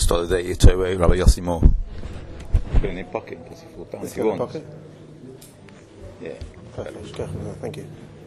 start the day to Rabbi Yossi Moore. Put it in your pocket in case you fall down. Let's If get you in want. the pocket. Yeah. Perfect. Thank you.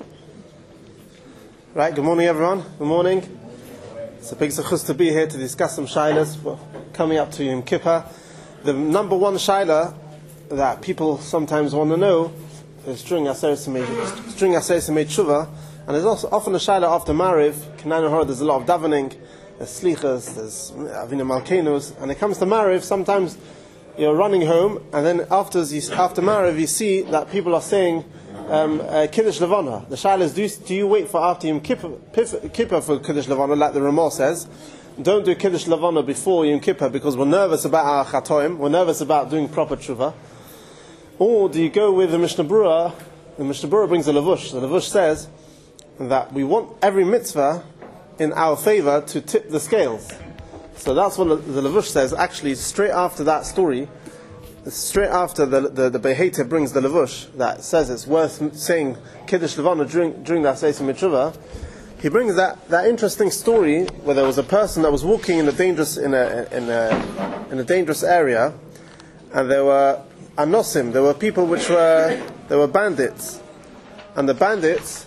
Right, good morning everyone. Good morning. It's a big zechus to be here to discuss some shaylas coming up to Yom Kippur. The number one shayla that people sometimes want to know is during Aseres Yemei Tshuva, and there's also often a shayla after Mariv. There's a lot of davening, there's slichas, there's Avinu Malkeinus, and it comes to Mariv. Sometimes you're running home, and then after Mariv you see that people are saying Kiddush Levana. The shayla is, do you wait for after Yom Kippur for Kiddush Levana, like the Ramah says? Don't do Kiddush Levana before Yom Kippur because we're nervous about our chatoim, we're nervous about doing proper tshuva. Or do you go with the Mishnah Berurah? The Mishnah Berurah brings a levush. The levush says that we want every mitzvah in our favor to tip the scales. So that's what the levush says. Actually, straight after that story, straight after the Beheita brings the levush that says it's worth saying Kiddush Levana during that Aseres Yemei Tshuva, he brings that interesting story where there was a person that was walking in a dangerous area, and there were anosim, there were people there were bandits, and the bandits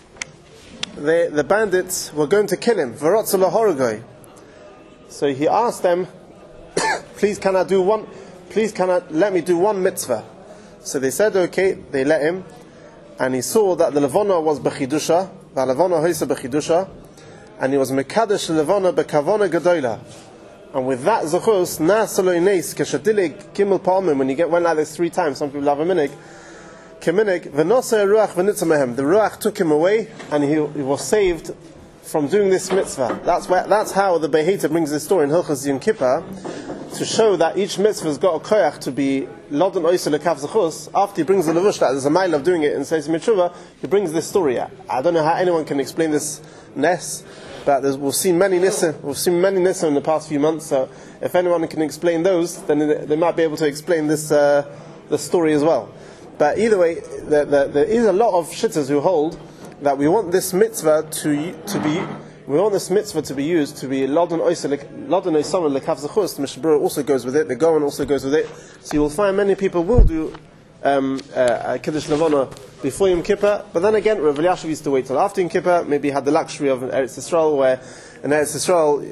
were going to kill him. V'rotzu lahorgoi. So he asked them, please can I let me do one mitzvah? So they said okay, they let him, and he saw that the levana was bechidusha, and he was mekadesh levana bekavona gedola, and with that zechus nasalo ines keshadilig kimel palmim, when you went like this 3 times, some people have a minig keminig v'nosei ruach v'nitzamehem, the ruach took him away and he was saved from doing this mitzvah. That's how the Beheita brings this story in Hilchos Yom Kippur, to show that each mitzvah has got a koyach to be lodon oisel lekav zechus. After he brings the levush that there's a mile of doing it in Aseres Yemei Tshuva, he brings this story out. I don't know how anyone can explain this nes, but we've seen many nisim in the past few months. So if anyone can explain those, then they might be able to explain this the story as well. But either way, there is a lot of shittas who hold that we want this mitzvah to be used to be lodon oisel lekav zechus. The Mishnah Berurah also goes with it. The Gaon also goes with it. So you will find many people will do Kiddush Levana before Yom Kippur. But then again, Rav Elyashiv used to wait till after Yom Kippur. Maybe he had the luxury of Eretz Yisrael, where in Eretz Yisrael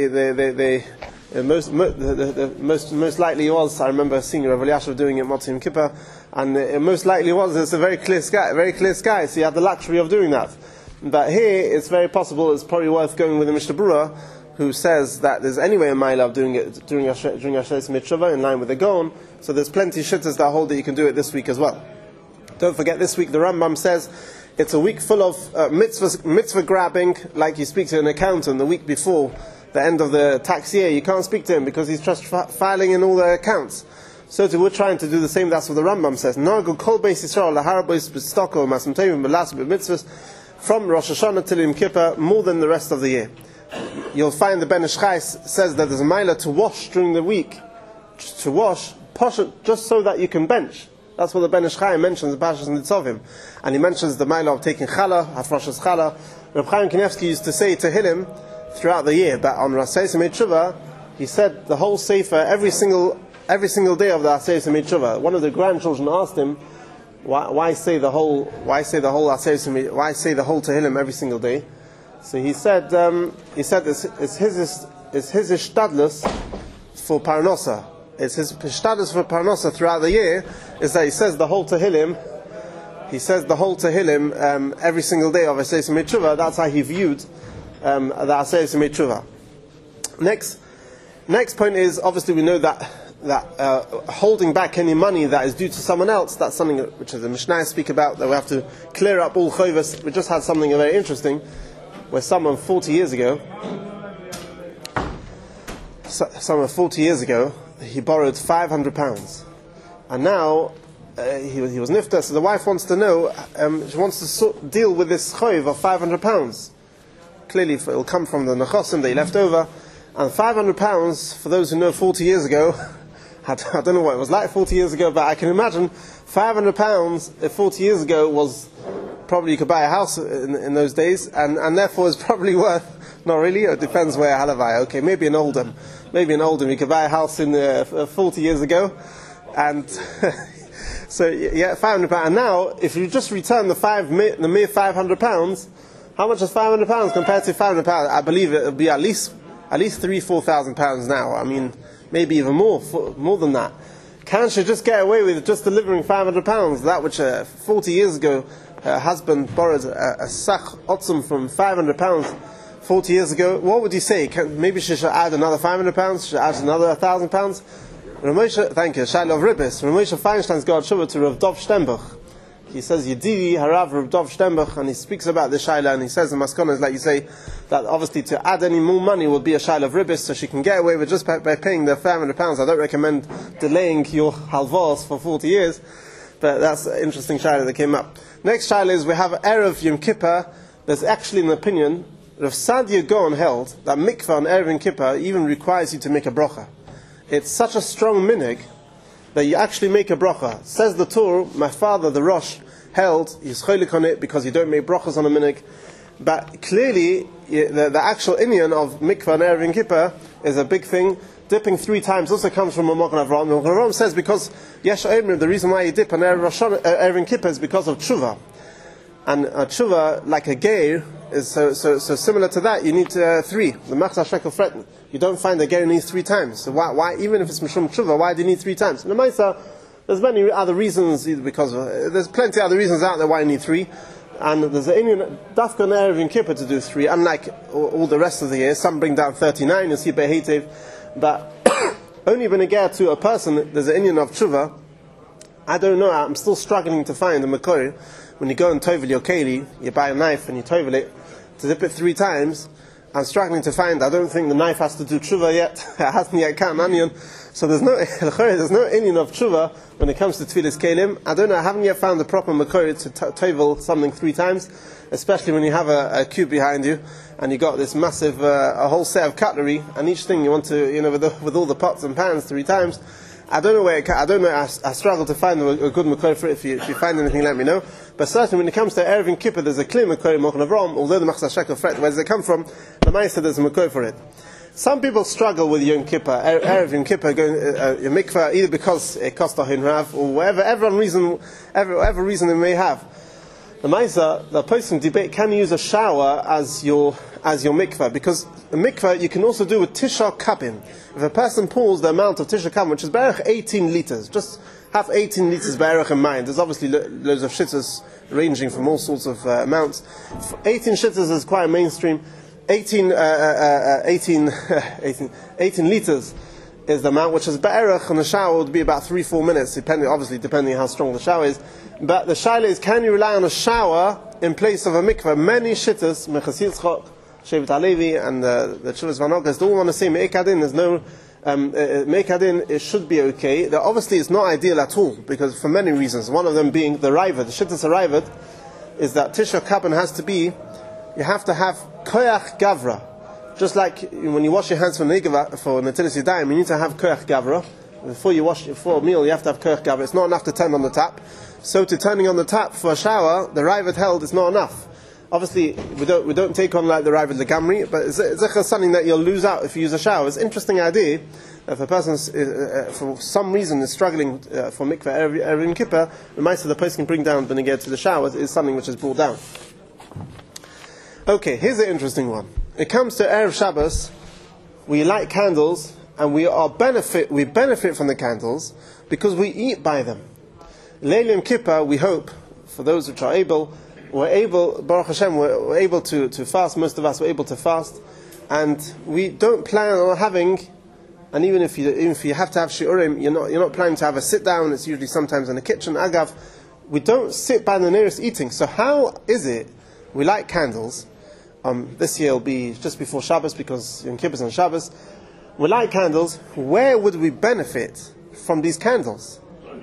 most likely was. I remember seeing Rav Elyashiv doing it Motzei Yom Kippur, and it most likely was. It's a very clear sky. So you have the luxury of doing that. But here, it's very possible. It's probably worth going with the Mishnah Berurah, who says that there's anyway a mile of doing it during Aseres Yemei Tshuva in line with the Gaon. So there's plenty of shittas that hold that you can do it this week as well. Don't forget, this week the Rambam says it's a week full of mitzvah grabbing, like you speak to an accountant the week before the end of the tax year. You can't speak to him because he's just filing in all the accounts. So too, we're trying to do the same. That's what the Rambam says. Nargu kol beis Yisrael lahar bois b'stoko masem tovim b'las b'mitzvahs, from Rosh Hashanah till Yom Kippur, more than the rest of the year. You'll find the Ben Ish Chai says that there's a milah to wash during the week, to wash just so that you can bench. That's what the Ben Ish Chai mentions in Parshas Nitzavim, and he mentions the milah of taking challah, hafrashas challah. Reb Chaim Kanievsky used to say Tehillim throughout the year, but on Aseres Yemei Tshuva, he said the whole sefer every single day of the Aseres Yemei Tshuva. One of the grandchildren asked him, Why say the whole Tehillim every single day? So he said it's his ishtadlus for parnasa. It's his ishtadlus for parnasa throughout the year, is that he says the whole Tehillim every single day of Aseres Yemei Tshuva. That's how he viewed the Aseres Yemei Tshuva. Next point is, obviously we know that holding back any money that is due to someone else, that's something which the Mishnah speak about, that we have to clear up all chovos. We just had something very interesting, where someone 40 years ago, he borrowed £500, and now he was nifta. So the wife wants to know, she wants to deal with this chov of £500. Clearly, it will come from the nechosim that he left over, and £500, for those who know 40 years ago. I don't know what it was like 40 years ago, but I can imagine £500 40 years ago was probably, you could buy a house in those days, and therefore is probably worth Not really. It depends where halavai. Okay, maybe in Oldham. Maybe in Oldham, you could buy a house in 40 years ago, and so yeah, £500. And now, if you just return the mere £500, how much is £500 compared to £500? I believe it will be at least £3,000-4,000 now. I mean, maybe even more than that. Can't she just get away with just delivering £500? That which 40 years ago, her husband borrowed a sach otzum from £500. 40 years ago, what would you say? Maybe she should add another £500, she should add another £1,000. Ramosha, thank you, Shaila of Ribbis. Ramosha Feinstein's got Shuvah to Rav Dov Steinbuch. He says, Yedidi Harav Rav Dov Steinbuch, and he speaks about the Shaila, and he says in Maskonas, like you say, that obviously to add any more money would be a Shaila of Ribbis, so she can get away with just by paying the £500. I don't recommend delaying your halvos for 40 years, but that's an interesting Shaila that came up. Next Shaila is, we have Erev Yom Kippur. There's actually an opinion, Rav Sadia Gaon held that mikvah on Erev Yom Kippur even requires you to make a bracha. It's such a strong minig that you actually make a bracha. Says the Torah, my father, the Rosh, held, he's cholik on it because you don't make brachas on a minig. But clearly, the actual inyan of mikvah on Erev Yom Kippur is a big thing. Dipping 3 times also comes from a Magen Avraham. Magen Avraham says because Yesh Omer, the reason why you dip on Erev Yom Kippur is because of tshuva. And a tshuva, like a geir, is so similar to that. You need 3. The Machzah Shekel Fretton. You don't find a geir needs 3 times. So why even if it's Mishum tshuva, why do you need 3 times? In the Maisa, there's many other reasons, because there's plenty of other reasons out there why you need 3. And there's an Indian Dafka on Erev Yom Kippur to do 3, unlike all the rest of the year. Some bring down 39, you see Behetev. But only when you get to a person, there's an Indian of tshuva. I don't know, I'm still struggling to find the Makor. When you go and tovel your keli, you buy a knife and you tovel it, to dip it 3 times, I'm struggling to find, I don't think the knife has to do tshuva yet, it hasn't yet cut an onion, so there's no Indian of tshuva when it comes to tefillas kelim. I don't know, I haven't yet found the proper makor to tovel something 3 times, especially when you have a cube behind you, and you got this massive, a whole set of cutlery, and each thing you want to, with all the pots and pans 3 times. I don't know I struggle to find a good makor for it. If you find anything, let me know. But certainly when it comes to Erev Yom Kippur, there's a clear makor in Magen Avraham, although the Machzah Shekel Fret, where does it come from? The Maisa, there's a makor for it. Some people struggle with Yom Kippur, Erev Yom Kippur, going your mikvah, either because it costs a hinrav, or whatever reason they may have. The Maisa, the person debate, can you use a shower as your mikvah? Because the mikvah you can also do with tisha kabin. If a person pulls the amount of tisha kabin, which is barach 18 liters, just have 18 liters barach in mind. There's obviously loads of shittas ranging from all sorts of amounts. 18 shittas is quite mainstream. 18 liters is the amount, which is barach, and the shower would be about 3-4 minutes, depending how strong the shower is. But the shaila is, can you rely on a shower in place of a mikveh? Many shittas, Mechas Yitzchok, Shevet HaLevi, and the Chuvas Vanogas, they all want to say Me'ekadin. There's no Me'ekadin. It should be okay. Obviously, it's not ideal at all, because for many reasons. One of them being the Raivad. The shittas Raivad is that Tisha Kabin has to be, you have to have Koyach Gavra. Just like when you wash your hands for Natilas Yadayim, you need to have Koyach Gavra. Before you wash for a meal, you have to have Koyach Gavra. It's not enough to turn on the tap. So to turning on the tap for a shower, the Raivad held is not enough. Obviously, we don't take on like the Raivad Legamri, but it's something that you'll lose out if you use a shower. It's an interesting idea. If a person for some reason is struggling for mikveh Erev Yom Kippur, the mice of the person can bring down beneged to the shower is something which is brought down. Okay, here's an interesting one. It comes to Erev Shabbos, we light candles, and we benefit from the candles because we eat by them. Leil Yom Kippur, we hope, for those which are able, Baruch Hashem, we're able to fast. Most of us were able to fast, and we don't plan on having. And even if you have to have shiurim, you're not planning to have a sit down. It's usually sometimes in the kitchen. Agav, we don't sit by the nearest eating. So how is it we light candles? This year will be just before Shabbos because Yom Kippur is on Shabbos. We light candles. Where would we benefit from these candles?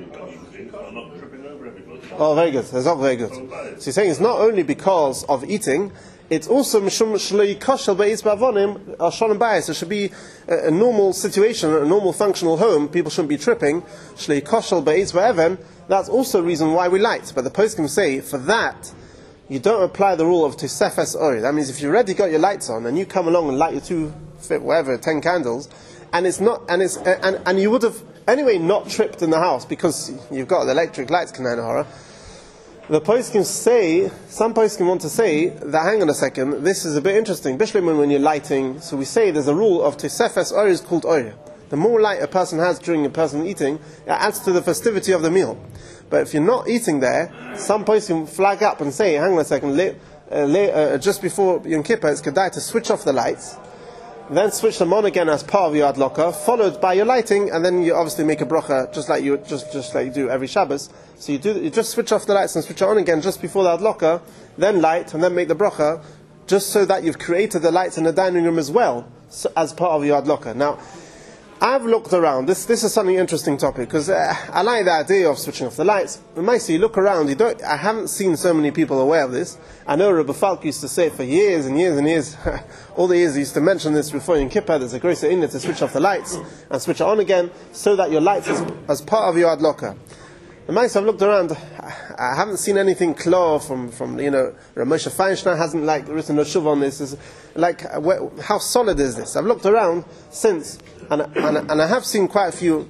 Oh, very good. That's not very good. So he's saying it's not only because of eating, it's also mishum shlei kashel beis bavonim shalom bayis. It should be a normal situation, a normal functional home. People shouldn't be tripping. Shlei kashel beis baven. That's also a reason why we light. But the poskim say for that, you don't apply the rule of Tisefes Ori. That means if you already got your lights on and you come along and light your 10 candles, and and you would have anyway not tripped in the house because you've got the electric lights, Kanana Hora. The poskim say, some poskim want to say that, hang on a second, this is a bit interesting. Bishlemun, when you're lighting, so we say there's a rule of Tisefes Ori is called Ori. The more light a person has during a person eating, it adds to the festivity of the meal. But if you're not eating there, some poskim flag up and say, hang on a second, just before Yom Kippur, it's kedai to switch off the lights, then switch them on again as part of your adloka, followed by your lighting, and then you obviously make a bracha just like you do every Shabbos. So you just switch off the lights and switch it on again just before the adloka, then light and then make the bracha, just so that you've created the lights in the dining room as well, as part of your adloka. Now, I've looked around. This is something interesting topic because I like the idea of switching off the lights. But Maisa, you look around. I haven't seen so many people aware of this. I know Rabbi Falk used to say it for years and years and years. All the years he used to mention this before Yom Kippur. There's a grace in it to switch off the lights and switch it on again, so that your lights is as part of your adloka. The Maisa, I've looked around. I haven't seen anything clear from Ramosha Feinstein hasn't written a shuv on this. Is how solid is this? I've looked around since, and I have seen quite a few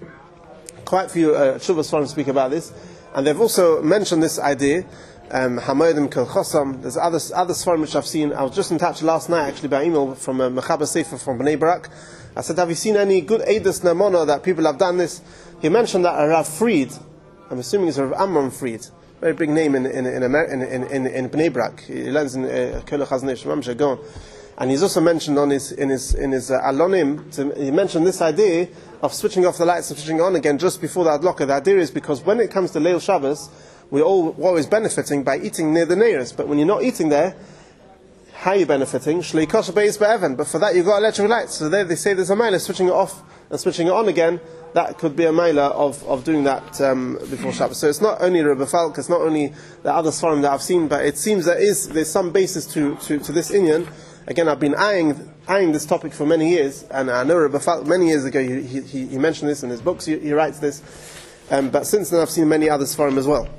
shuvas from speak about this, and they've also mentioned this idea. Hamodim Kol Chosam. There's other svarim which I've seen. I was just in touch last night actually by email from a Mechaber Sefer from Bnei Brak. I said, have you seen any good Eidos Namona that people have done this? He mentioned that Rav Fried, I'm assuming it's Rav Amram Fried, very big name in Bnei Brak. He learns in Kol Chaznish, Mamshe Gon, and he's also mentioned in his Alonim. He mentioned this idea of switching off the lights and switching on again just before the adloka. The idea is because when it comes to Leil Shabbos, we're always benefiting by eating near the neiros. But when you're not eating there, how are you benefiting? Shlei kosher beis be'evan. But for that you've got electric lights. So there they say there's a mila switching it off and switching it on again. That could be a mila of doing that before Shabbos. So it's not only Rebbe Falk, it's not only the other svarim that I've seen, but it seems there's some basis to this inyan. Again, I've been eyeing this topic for many years, and I know Rebbe Falk many years ago he mentioned this in his books. He writes this, but since then I've seen many other svarim as well.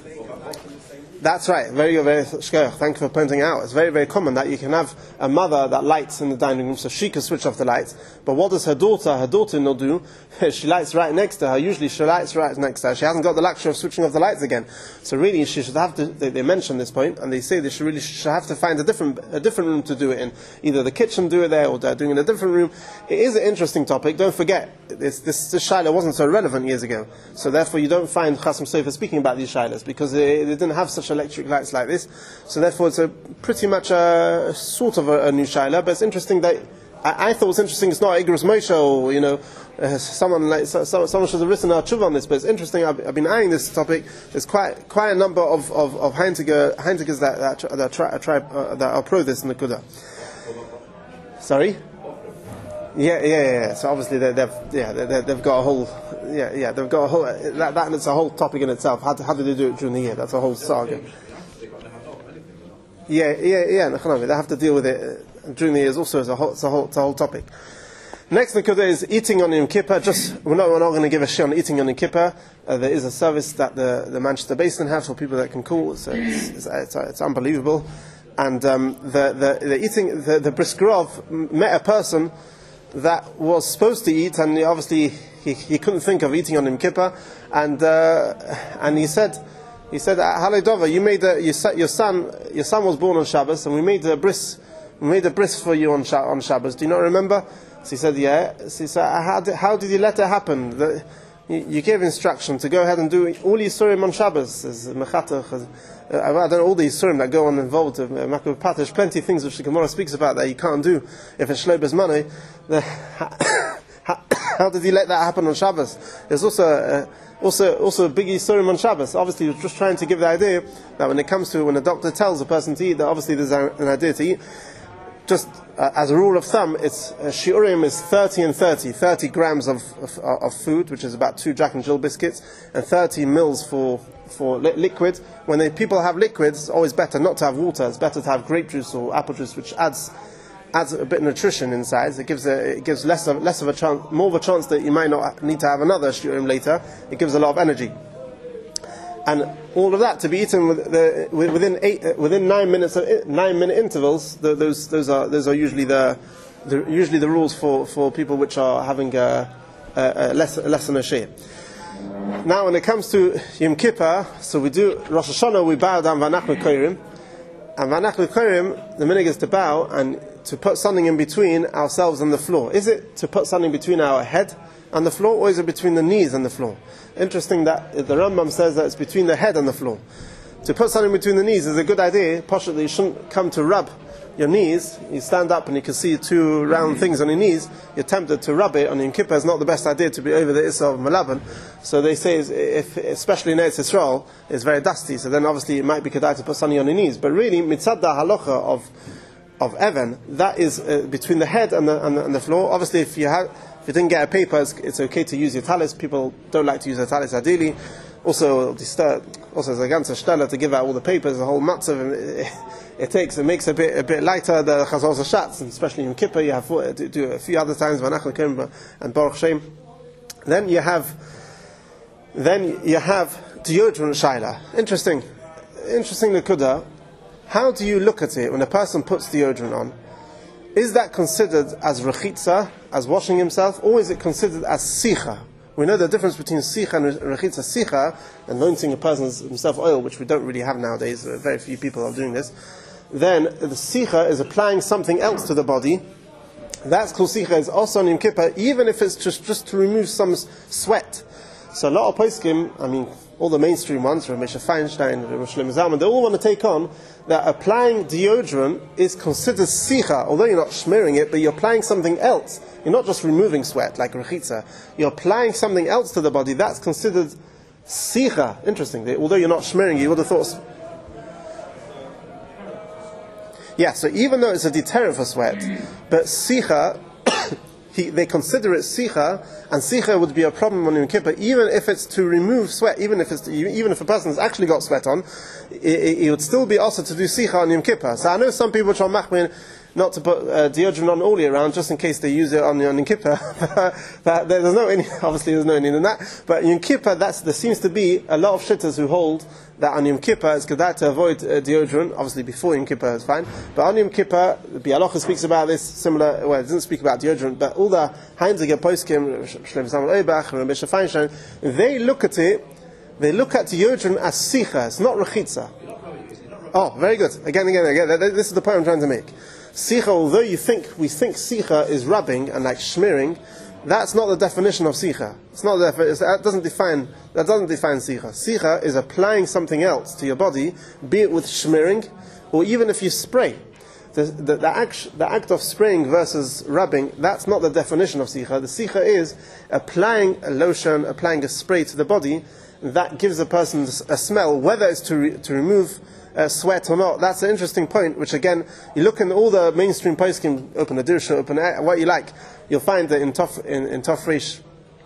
That's right, very, very shkoyach. Thank you for pointing out. It's very, very common that you can have a mother that lights in the dining room, so she can switch off the lights. But what does her daughter-in-law do? She lights right next to her. Usually she lights right next to her. She hasn't got the luxury of switching off the lights again. So really, she should have to. They mention this point, and they say they should have to find a different room to do it in. Either the kitchen, do it there, or they're doing it in a different room. It is an interesting topic. Don't forget, this shaila wasn't so relevant years ago. So therefore, you don't find Chasam Sofer speaking about these shailas because they didn't have such electric lights like this. So therefore, it's pretty much a sort of a new shaila. But it's interesting that I thought it was interesting. It's not Igros Moshe or someone should have written a tshuva on this. But it's interesting. I've been eyeing this topic. There's quite a number of Heintigers that are pro this in the Kudah. Sorry. Yeah. So obviously they've got a whole they've got a whole that and it's a whole topic in itself. How do they do it during the year? That's a whole saga. Yeah. They have to deal with it during the years. Also, it's a whole topic. Next Nekuda is eating on Yom Kippur. We're not going to give a shit on eating on Yom Kippur. There is a service that the Manchester Basin have for people that can call. So it's unbelievable. And the eating the Briskerov met a person that was supposed to eat, and obviously he couldn't think of eating on Yom Kippur, and he said, "Halei Dova, you made your son was born on Shabbos, and we made a bris for you on Shabbos. Do you not remember?" So he said, "Yeah." So he said, "How did you let it happen? You gave instruction to go ahead and do all Yisurim on Shabbos as mechatach." I don't know all the Yisurim that go on involved. There's plenty of things which the Gemara speaks about that you can't do if it's Shloba's money. How did he let that happen on Shabbos? There's also a big Yisurim on Shabbos. Obviously, you're just trying to give the idea that when a doctor tells a person to eat, that obviously there's an idea to eat. Just as a rule of thumb, it's shiurim is 30 and 30 grams of food, which is about 2 Jack and Jill biscuits, and 30 mils for liquid. When people have liquids, it's always better not to have water. It's better to have grape juice or apple juice, which adds a bit of nutrition inside. It gives less of a chance, more of a chance that you might not need to have another shiurim later. It gives a lot of energy. And all of that to be eaten within 9-minute intervals. Those are usually the rules for people which are having a less than a share. Now, when it comes to Yom Kippur, so we do Rosh Hashanah, we bow down Vanach Korim, and Vanach Korim, the minhag is to bow and to put something in between ourselves and the floor. Is it to put something between our head and the floor, or is it between the knees and the floor? Interesting that the Rambam says that it's between the head and the floor. To put something between the knees is a good idea. Possibly you shouldn't come to rub your knees. You stand up and you can see two round things on your knees. You're tempted to rub it on Yom Kippur. It's not the best idea to be over the Issa of Malaban. So they say, if especially in Eretz Yisrael, it's very dusty. So then obviously it might be kedai to put something on your knees. But really, mitzad da halacha of Evan, that is between the head and the floor. Obviously, if you didn't get a paper, it's okay to use your talis. People don't like to use their talis ideally. Also, there's a ganze stella to give out all the papers, the whole matzav. It makes it a bit lighter. The chazal shatz, and especially in Kippur, you have to do a few other times Vanach Korim and Baruch Shem. Then you have deodorant shaila. Interesting nekuda. How do you look at it when a person puts deodorant on? Is that considered as rechitza, as washing himself, or is it considered as sicha? We know the difference between sicha and rechitza. Sicha, anointing a person's himself oil, which we don't really have nowadays. Very few people are doing this. Then the sicha is applying something else to the body. That's called sicha. Is also on Yom Kippur, even if it's just to remove some sweat. So a lot of poskim, all the mainstream ones, Rav Moshe Feinstein, Rav Shlomo Zalman, they all want to take on that applying deodorant is considered sicha, although you're not smearing it, but you're applying something else. You're not just removing sweat like rechitza. You're applying something else to the body. That's considered sicha. Interesting. Although you're not smearing, you would have thought. Yeah. So even though it's a deterrent for sweat, but sicha. They consider it sicha, and sicha would be a problem on Yom Kippur, even if it's to remove sweat, even if a person has actually got sweat on, it would still be also to do sicha on Yom Kippur. So I know some people which are machmir not to put deodorant on all year round, just in case they use it on Yom Kippur. But there's no need in that. But Yom Kippur, there seems to be a lot of shittahs who hold that on Yom Kippur it's good to avoid deodorant. Obviously before Yom Kippur is fine, but on Yom Kippur, the Bialocha speaks about this similar. Well, it doesn't speak about deodorant, but all the Heinziger poskim, Shlomo Zalman Auerbach, Rav Moshe Feinstein, they look at deodorant as sicha. It's not rechitza. Oh, very good. Again. This is the point I'm trying to make. Sicha, although we think sicha is rubbing and like smearing, that's not the definition of sicha. It's not that doesn't define sicha. Sicha is applying something else to your body, be it with smearing, or even if you spray. The act of spraying versus rubbing, that's not the definition of sicha. The sicha is applying a lotion, applying a spray to the body, that gives a person a smell, whether it's to remove sweat or not. That's an interesting point, which again, you look in all the mainstream poskim, open the dirsha, open what you like, you'll find that in Tofresh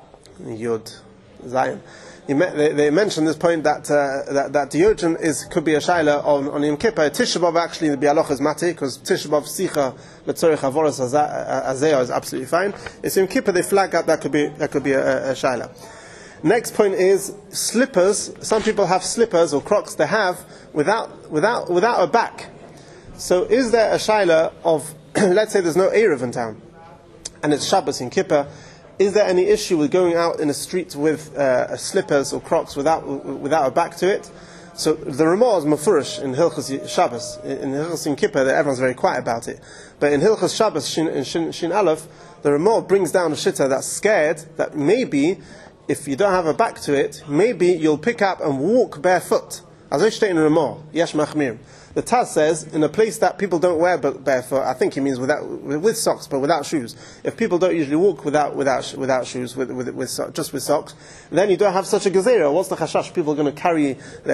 Yud Zion, they mention this point that deodorant could be a shaila on Yom Kippur. Tisha B'Av actually the Bialoch is mati, because Tisha B'Av sicha l'tzorich avoros azeo is absolutely fine. It's Yom Kippur they flag up that could be a shaila. Next point is slippers. Some people have slippers or Crocs they have without a back. So is there a shaila of let's say there's no Erev in town and it's Shabbos in Kippur? Is there any issue with going out in the street with slippers or Crocs without a back to it? So the Ramah is mafurish in Hilchos Shabbos. In Hilchos in Kippur, everyone's very quiet about it. But in Hilchos Shabbos, Shin Aleph, the Ramah brings down a shitta that's scared that maybe if you don't have a back to it, maybe you'll pick up and walk barefoot. As I state in Ramah, Yesh Machmir. The Taz says, in a place that people don't wear barefoot, I think he means with socks, but without shoes. If people don't usually walk without shoes, just with socks, then you don't have such a gezerah. What's the chashash? People are going to carry their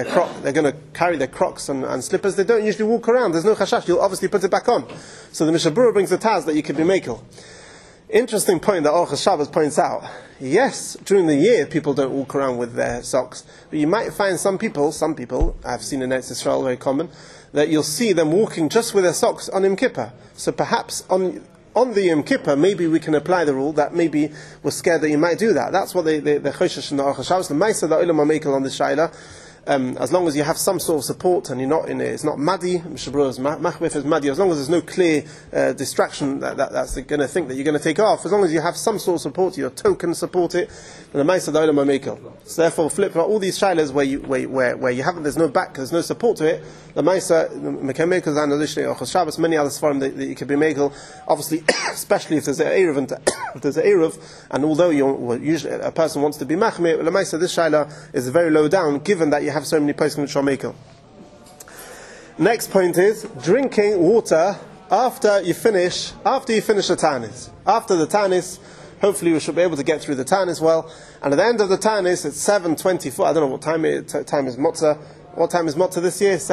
Crocs and slippers. They don't usually walk around. There's no chashash. You'll obviously put it back on. So the Mishabura brings the Taz that you could be mekel. Interesting point that Orchos Shabbos points out. Yes, during the year people don't walk around with their socks, but you might find some people I've seen in Eretz Yisrael very common, that you'll see them walking just with their socks on Yom Kippur. So perhaps on the Yom Kippur, maybe we can apply the rule that maybe we're scared that you might do that. That's what the Choshesh and the Orchos Shabbos, the Maisa, the Olam HaMekel on this Shaila. as long as you have some sort of support and you're not in it's not muddy, Mishabro's machmif is muddy, as long as there's no clear distraction that's going to think that you're going to take off, as long as you have some sort of support, your toe can support it, then the Maisa Dolam Mamekel. So therefore, flip all these shilas where you haven't, there's no back, there's no support to it, the Maisa Mekel Zan Alishni or Shabbos, many other forms that you could be Mekel, obviously, especially if there's an Eruv, and although usually a person wants to be Machmir, the Maisa, this shayla is very low down, given that you have so many poskim which are Mekel. Next point is drinking water after you finish the Tanis. After the Tanis, hopefully we should be able to get through the Tanis well. And at the end of the Tanis, it's 7:24. I don't know what time is Motzah. What time is Motzah this year?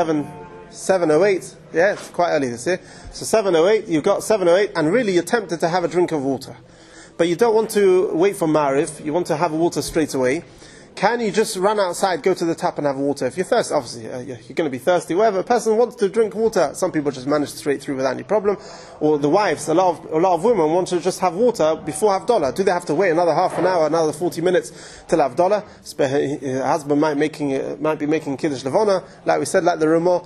7:08. Yeah, it's quite early this year. So 7:08. You've got 7:08, and really you're tempted to have a drink of water, but you don't want to wait for Mariv. You want to have water straight away. Can you just run outside, go to the tap and have water? If you're thirsty, obviously you're going to be thirsty. Whatever a person wants to drink water, some people just manage straight through without any problem. Or the wives, a lot of women want to just have water before Havdalah. Do they have to wait another half an hour, another 40 minutes till Havdalah? Her husband might be making Kiddush Levana, like we said, like the Ramah.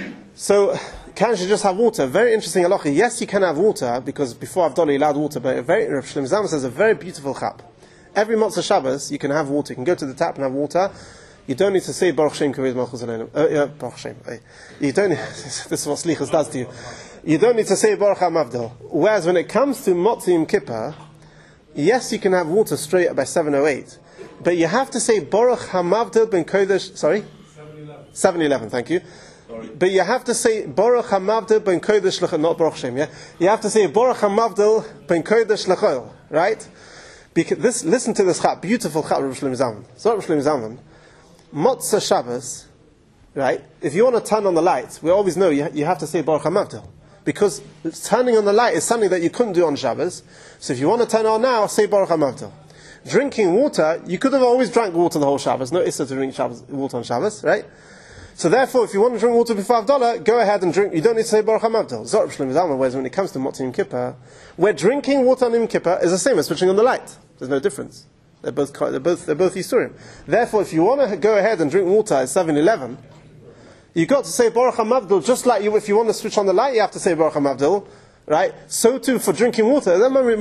So can she just have water? Very interesting halacha. Yes, you can have water because before Havdalah you're allowed water. But Rav Shlomo Zalman says a very beautiful chap. Every Motzah Shabbos, you can have water. You can go to the tap and have water. You don't need to say Baruch Shem Kavod Malchus Aleinu. Baruch Shem. You don't. This is what Slichus does to you. You don't need to say Baruch HaMavdal. Whereas when it comes to Motzah Yom Kippur, yes, you can have water straight by 7:08, but you have to say Baruch HaMavdal ben Kodesh. Sorry, 7:11. Thank you. Sorry. But you have to say Baruch HaMavdal ben Kodesh L'chol, not Baruch Shem. Yeah, you have to say Baruch HaMavdal ben Kodesh L'chol. Right. Because listen to this chat, beautiful chat of Rav Shlomo Zalman. So Rav Shlomo Zalman, Motzah Shabbos, right? If you want to turn on the light, we always know you have to say Baruch HaMavdal, because turning on the light is something that you couldn't do on Shabbos. So if you want to turn on now, say Baruch HaMavdal. Drinking water, you could have always drank water the whole Shabbos. No issa to drink water on Shabbos, right? So therefore, if you want to drink water before Havdalah, go ahead and drink. You don't need to say Baruch HaMavdal. Zor Shlomo Zalman, whereas when it comes to Motzah Yom Kippur, where drinking water on Yom Kippur is the same as switching on the light. There's no difference. They're both Yisurim. Therefore, if you want to go ahead and drink water at 7:11, you've got to say Baruch HaMavdal, just like if you want to switch on the light, you have to say Baruch HaMavdal, right? So too for drinking water.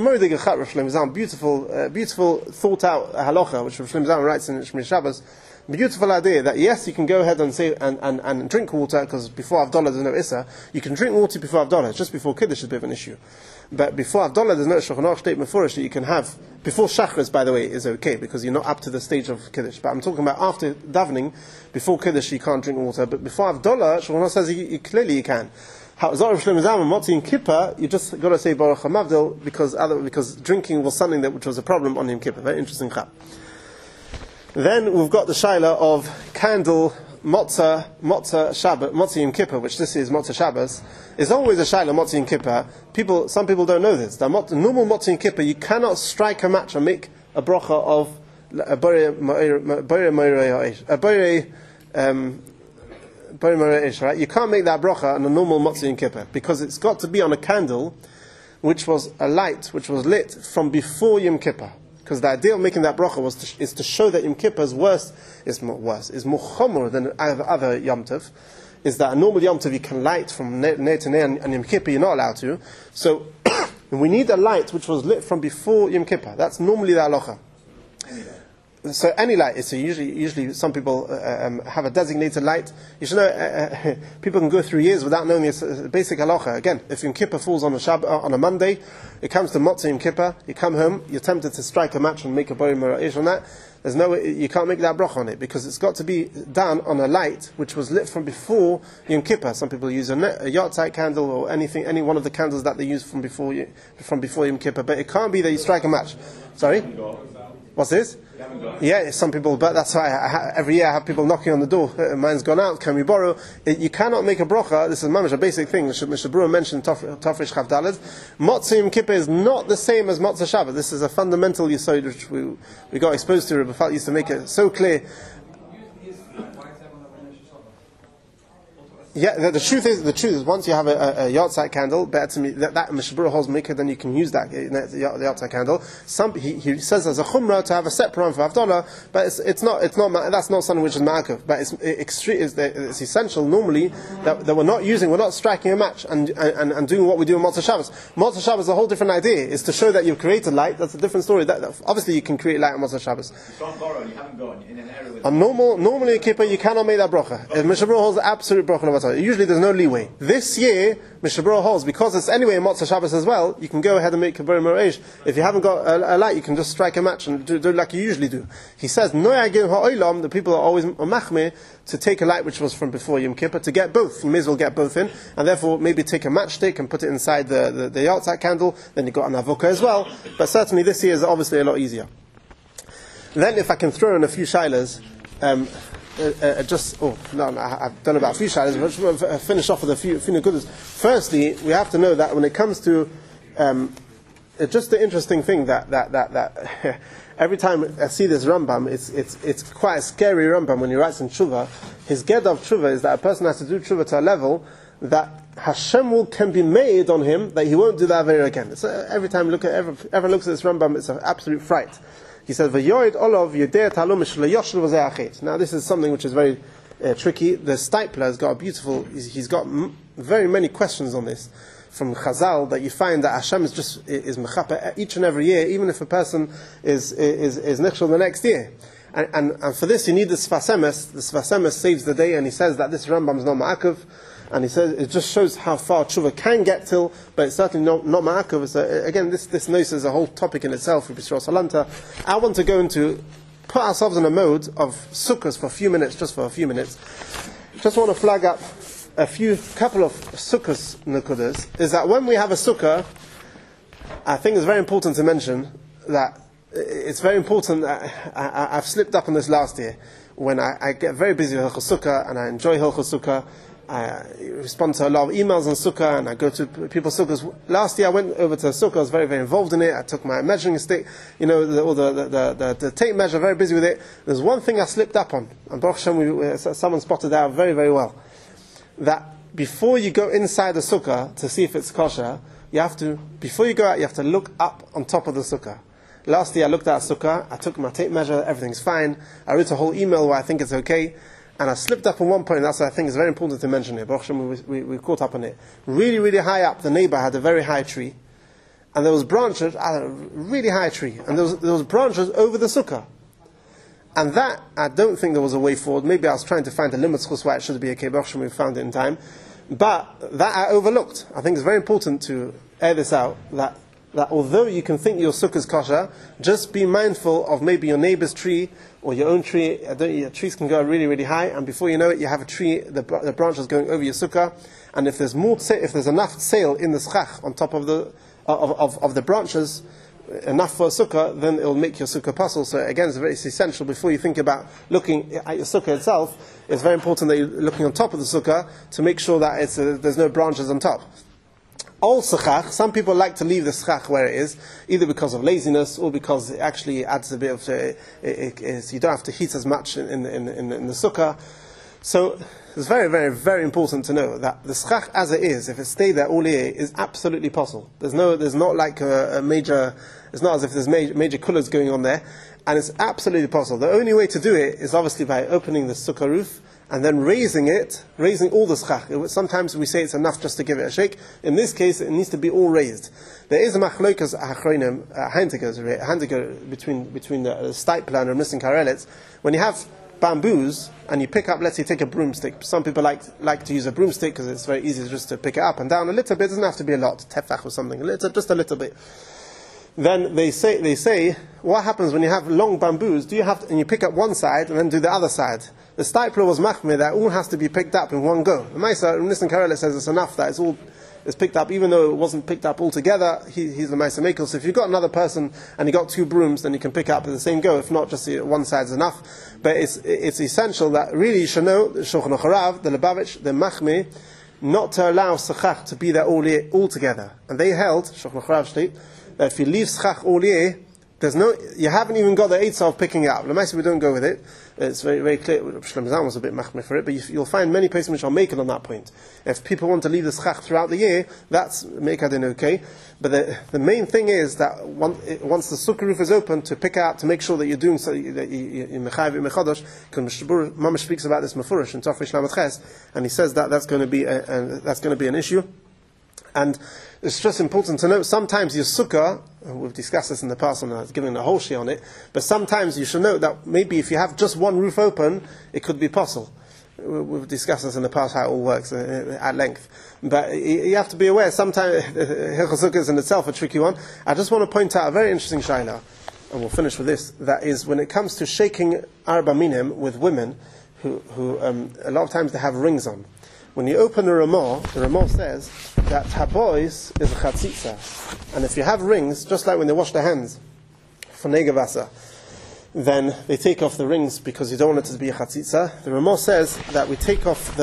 Beautiful thought out halacha, which Rav Shlomo Zalman writes in Shmir Shabbos. Beautiful idea that yes, you can go ahead and say and drink water, because before Havdalah there's no Issa. You can drink water before Havdalah. Just before Kiddush is a bit of an issue. But before Havdalah there's no Shulchan Aruch statement for it that you can have. Before Shachris, by the way, is okay because you're not up to the stage of Kiddush. But I'm talking about after davening, before Kiddush you can't drink water. But before Havdalah, Shulchan Aruch says you clearly you can. Zor Shlomo Zalman, Motzah Yom Kippur, you just got to say Baruch HaMavdal because drinking was something which was a problem on Yom Kippur. Very interesting chap. Then we've got the shaila of candle Motzah Yom Kippur, which this is Motzah Shabbos. It's always a shaila Motzah Yom Kippur. Some people don't know this. The normal Motzah Yom Kippur, you cannot strike a match and make a bracha of a borei Moreish, right? You can't make that bracha on a normal Motzah Yom Kippur because it's got to be on a candle, which was a light which was lit from before Yom Kippur. Because the idea of making that bracha is to show that Yom Kippur is more chomer than other Yom Tov. Is that a normal Yom Tov you can light from near to near, and Yom Kippur you're not allowed to. So we need a light which was lit from before Yom Kippur. That's normally the halacha. So any light. So usually some people have a designated light. You should know people can go through years without knowing this basic halacha. Again, if Yom Kippur falls on a Monday, it comes to Motzah Yom Kippur. You come home, you're tempted to strike a match and make a borei moreish on that. You can't make that bracha on it because it's got to be done on a light which was lit from before Yom Kippur. Some people use a yahrzeit candle or any one of the candles that they use from before Yom Kippur. But it can't be that you strike a match. Sorry. What's this? Yeah, some people, but that's why every year I have people knocking on the door. Mine's gone out, can we borrow? You cannot make a bracha. This is mamish, a basic thing. Mr. Brewer mentioned Tafresh Chav Daled. Motzah Yom Kippur is not the same as Motzah Shabbat. This is a fundamental yesod which we got exposed to. Rebbe Falt used to make it so clear. Yeah, the truth is, once you have a yahrzeit candle, better to me that Mishabura holds maker, then you can use that the yahrzeit candle. He says as a chumrah to have a separate one for Havdalah, but it's not that's not something which is ma'akev. But it's essential normally that we're not striking a match and doing what we do on Motzei Shabbos. Motzei Shabbos is a whole different idea. Is to show that you've created light. That's a different story. That obviously you can create light on Motzei Shabbos. You can't borrow. You haven't gone in an area with. Normally a kippur you cannot make that bracha. Mishabura holds the absolute bracha. Usually there's no leeway. This year, Mishabura holds, because it's anyway in Motzei Shabbos as well, you can go ahead and make Kibbur Moreish. If you haven't got a light, you can just strike a match and do like you usually do. He says, Noyagim ha'olam, the people are always machmir to take a light which was from before Yom Kippur, to get both. You may as well get both in, and therefore maybe take a matchstick and put it inside the yahrzeit candle, then you've got an avoka as well. But certainly this year is obviously a lot easier. Then if I can throw in a few shilas, I've done about a few shilas, but I just want to finish off with a few nekudas. Firstly, we have to know that when it comes to just the interesting thing that every time I see this Rambam, it's quite a scary Rambam when he writes in Tshuva. His get of Tshuva is that a person has to do Tshuva to a level that Hashem can be made on him that he won't do that Avera again. So every time everyone looks at this Rambam, it's an absolute fright. He says, "V'yoid olav yedei talum shleyoshel v'zeh achet." Now, this is something which is very tricky. The Stipler has got a beautiful. He's got very many questions on this from Chazal, that you find that Hashem is mechaper each and every year, even if a person is nichshel the next year. And for this, you need the Sfas Emes. The Sfas Emes saves the day, and he says that this Rambam is not ma'akev. And he says it just shows how far tshuva can get till, but it's certainly not ma'akev. So again, this noise is a whole topic in itself with Bishra Salanta. I want to go into, put ourselves in a mode of sukkahs for a few minutes, just for a few minutes. Just want to flag up couple of sukkahs nekudas. Is that when we have a sukkah, I think it's very important to mention that it's very important that I've slipped up on this last year when I get very busy with Hilchos Sukkah and I enjoy Hilchos Sukkah. I respond to a lot of emails on Sukkah and I go to people's Sukkahs. Last year I went over to Sukkah, I was very, very involved in it. I took my measuring stick, the tape measure, very busy with it. There's one thing I slipped up on, and Baruch Hashem, someone spotted that out very, very well. That before you go inside the Sukkah to see if it's kosher, before you go out, you have to look up on top of the Sukkah. Last year I looked at a Sukkah, I took my tape measure, everything's fine. I wrote a whole email where I think it's okay. And I slipped up on one point, that's what I think is very important to mention here. Baruch Hashem, we caught up on it. Really, really high up, the neighbor had a very high tree. And there was branches, a really high tree. And there was branches over the sukkah. And that, I don't think there was a way forward. Maybe I was trying to find a limit why it should be okay. Baruch Hashem, we found it in time. But that I overlooked. I think it's very important to air this out, that although you can think your sukkah is kosher, just be mindful of maybe your neighbor's tree or your own tree. Your trees can go really, really high, and before you know it, you have a tree, the branch is going over your sukkah, and if there's enough sail in the schach on top of the branches, enough for a sukkah, then it will make your sukkah puzzle. So again, it's essential before you think about looking at your sukkah itself. It's very important that you're looking on top of the sukkah to make sure that there's no branches on top. All schach, some people like to leave the schach where it is, either because of laziness or because it actually adds a bit of, you don't have to heat as much in the sukkah. So it's very, very, very important to know that the schach as it is, if it stayed there all year, is absolutely possible. There's not like a major, it's not as if there's major colours going on there, and it's absolutely possible. The only way to do it is obviously by opening the sukkah roof, and then raising all the schach. Sometimes we say it's enough just to give it a shake. In this case, it needs to be all raised. There is a machlokas achronim, handiger between the Stipler and Ramissin Karelitz. When you have bamboos, and you pick up, let's say, take a broomstick. Some people like to use a broomstick because it's very easy just to pick it up and down a little bit. It doesn't have to be a lot, tefach or something, just a little bit. Then they say, what happens when you have long bamboos? And you pick up one side and then do the other side? The Stipler was machmir that all has to be picked up in one go. The Maisa, Nissan Karela says it's enough that it's picked up, even though it wasn't picked up all together. He's the Maisa Mekel. So if you've got another person and you've got two brooms, then you can pick up at the same go. If not, just one side's enough. But it's essential that really you should know, the Shulchan Aruch, the Lubavitch, the machmir, not to allow schach to be there all together. And they held, Shulchan Aruch state, that if you leave schach all year, you haven't even got the eitzah of picking it up. Lemaisa, we don't go with it. It's very, very clear. Shlomo Zalman was a bit machmir for it, but you'll find many places which are making on that point. If people want to leave the schach throughout the year, that's mekadin okay. But the main thing is that once the sukkah roof is open, to pick out, to make sure that you're doing so, that you're mechayiv mechadosh, because Mr. Mamash speaks about this mefurish in Tafresh Lamed Ches, and he says that that's going to be an issue. And it's just important to note, sometimes your sukkah, and we've discussed this in the past, and I was giving a whole shia on it, but sometimes you should note that maybe if you have just one roof open, it could be possible. We've discussed this in the past, how it all works at length. But you have to be aware, sometimes Hilchos Sukkah is in itself a tricky one. I just want to point out a very interesting shayla, and we'll finish with this, that is when it comes to shaking arba minim with women, who a lot of times they have rings on. When you open the Ramah says that habois is a chatzitza. And if you have rings, just like when they wash their hands for negavasa, then they take off the rings because you don't want it to be a chatzitza. The Ramah says that we take off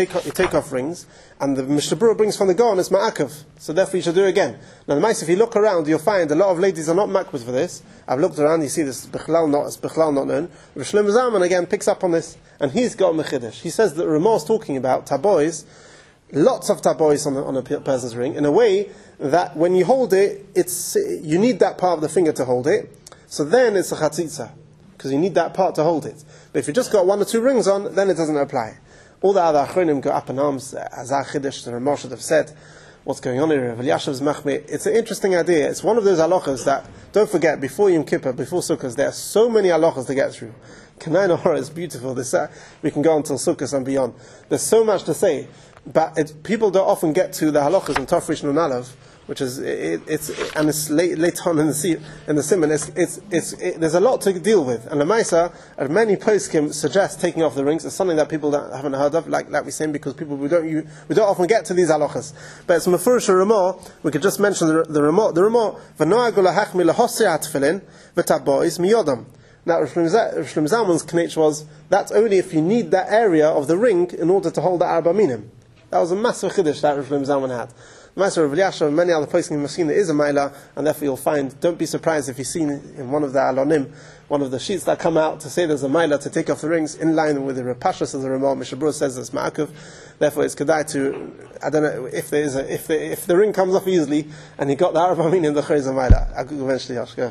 rings, and the Mishnah Berurah brings from the Gaon is ma'akav. So therefore you should do it again. Now the mice, if you look around, you'll find a lot of ladies are not makbid for this. I've looked around, you see this bichlal not known. Shlomo Zalman again picks up on this, and he's got mechidesh. He says that Ramah is talking about tabois, lots of tabois on a person's ring, in a way that when you hold it, you need that part of the finger to hold it. So then it's a chatzitza, because you need that part to hold it. But if you just got one or two rings on, then it doesn't apply. All the other achronim go up in arms, as Chiddush, the Ramah should have said, what's going on here, Rav Elyashiv's machmir. It's an interesting idea. It's one of those halachas that, don't forget, before Yom Kippur, before Sukkot, there are so many halachas to get through. Kanai Nahora is beautiful. We can go until Sukkot and beyond. There's so much to say, but people don't often get to the halachas in Tafresh Nun Aleph, which is it's late on in the simon. There's a lot to deal with, and the Maisa, many poskim suggest taking off the rings. It's something that people haven't heard of, like we're saying, because we don't often get to these halachas. But it's mefurish Ramah. We could just mention the Ramah. The Ramah v'noagu lahachmi lahosei atfilin v'tabois miyodam. Now Rav Shlomo Zalman's knetch was that's only if you need that area of the ring in order to hold the arba minim. That was a massive chiddush that Rav Shlomo Zalman had. Master of Elyashiv and many other places in Machina is a Maila, and therefore you'll find, don't be surprised if you've seen in one of the Alonim, one of the sheets that come out to say there's a Maila to take off the rings, in line with the Repashas of the Ramah. Mishnah Berurah says it's Ma'akav, therefore it's Kedai to, I don't know, if the ring comes off easily, and you got the Arab Amin in the Chayz of Maila. I'll go eventually, Yashka.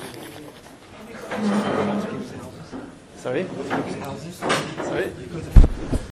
Sorry? Sorry?